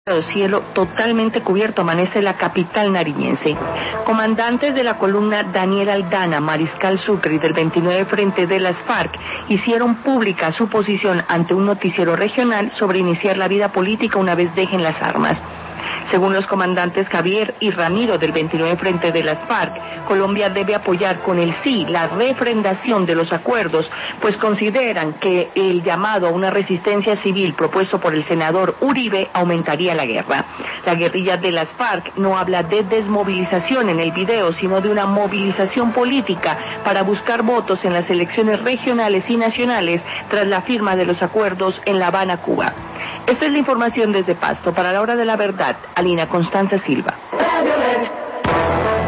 Cielo totalmente cubierto amanece la capital nariñense. Comandantes de la columna Daniel Aldana, Mariscal Sucre del 29 Frente de las FARC hicieron pública su posición ante un noticiero regional sobre iniciar la vida política una vez dejen las armas. Según los comandantes Javier y Ramiro del 29 Frente de las FARC, Colombia debe apoyar con el sí la refrendación de los acuerdos, pues consideran que el llamado a una resistencia civil propuesto por el senador Uribe aumentaría la guerra. La guerrilla de las FARC no habla de desmovilización en el video, sino de una movilización política para buscar votos en las elecciones regionales y nacionales tras la firma de los acuerdos en La Habana, Cuba. Esta es la información desde Pasto. Para la hora de la verdad, Alina Constanza Silva.